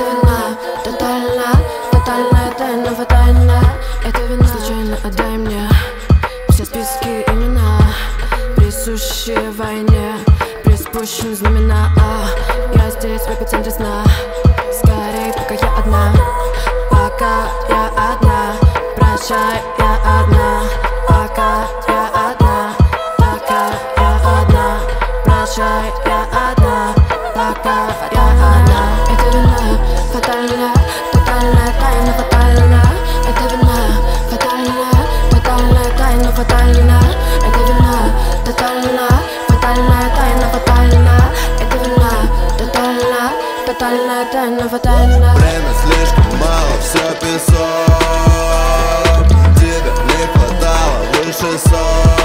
Это вина, тотальная тайна фатальна. Это вина, случайно отдай мне все списки имена, присущие войне, приспущены знамена. Я здесь в эпицентре сна, скорей, пока я одна. Пока я одна, прощай, я одна. Пока я одна, пока я одна, прощай, я одна. Пока я одна. Это вина, фатальная, тотальная тайна фатальна. Это вина, тотальная тайна фатальна. Это вина, фатальная тайна фатальна. Это вина, тотальная тайна фатальна. Время слишком мало, все песок. Тебе не хватало выше сок.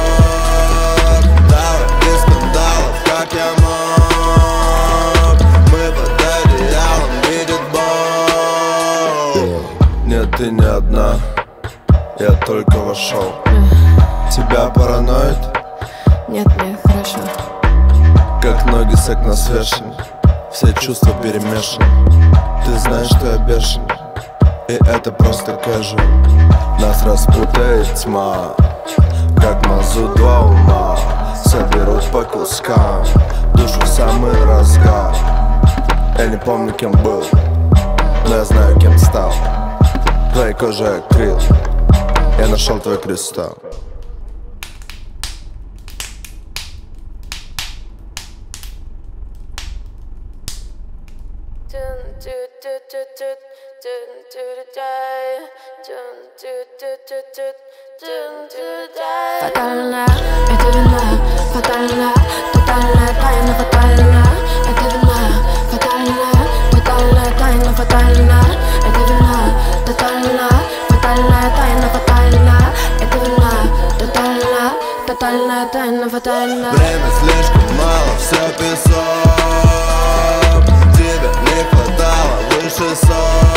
Давай без скандалов, как я мог. Мы под одеялом, видит Бог. Нет, ты не одна, я только вошел. Тебя параноид? Нет, мне хорошо. Как ноги с окна свешены, все чувства перемешаны. Ты знаешь, что я бешен, и это просто casual. Нас распутает тьма, как мазут два ума. Соберут по кускам, душу в самый разгар. Я не помню, кем был, но я знаю, кем стал. Твоей кожей акрил, я нашел твой кристалл. Фатальна, это вина, фатальна, тотальная тайна фатальна. Это вина, тотальная тайна фатальна. Это вина, фатальная тайна фатальна. Это вина, тотальная тайна фатальна. Время слишком мало, все песок. Тебе не хватало выше сок.